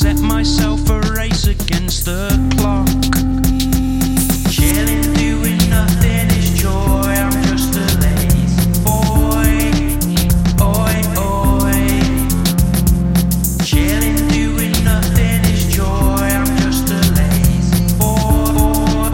set myself a race against the clock. Chilling, doing nothing is joy. I'm just a lazy boy. Oi, oi. Chilling, doing nothing is joy. I'm just a lazy boy.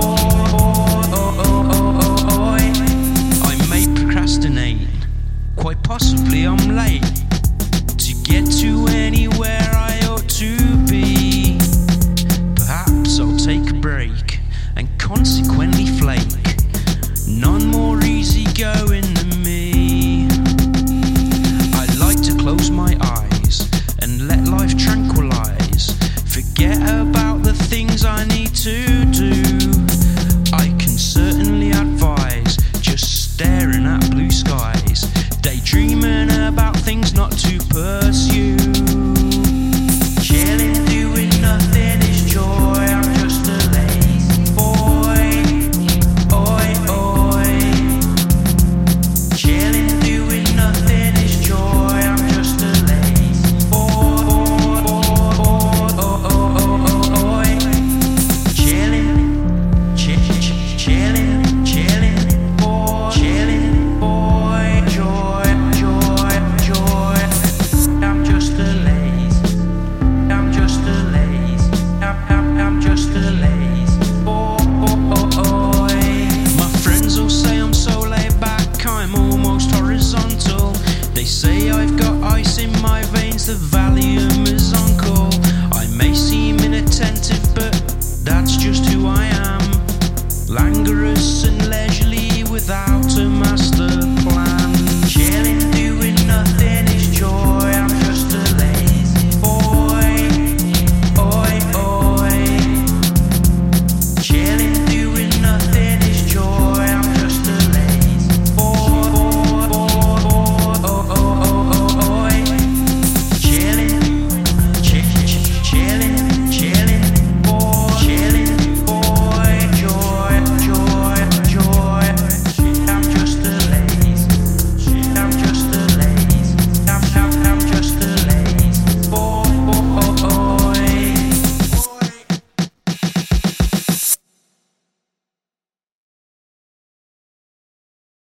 I may procrastinate. Quite possibly I'm late to get to anywhere I ought to be. Perhaps I'll take a break and consequently flake. None more easygoing than me. I like to close my eyes and let life tranquilize. Forget about the things I need to do. I can certainly advise just staring at blue skies, daydreaming about things not to pursue. Chilling, doing nothing is joy. I'm just a lazy boy. Oi, oi. Chilling, doing nothing is joy. I'm just a lazy boy. Chilling, chilling, chilling, boy. Chilling, boy. Joy, joy, joy. I'm just a lazy. I'm just a lazy. I'm just a lazy boy. My friends all say I'm so laid back, I'm almost horizontal. They say I've got ice in my veins, the Valium is on call. I may seem inattentive, but that's just who I am. Languorous and leisurely without a master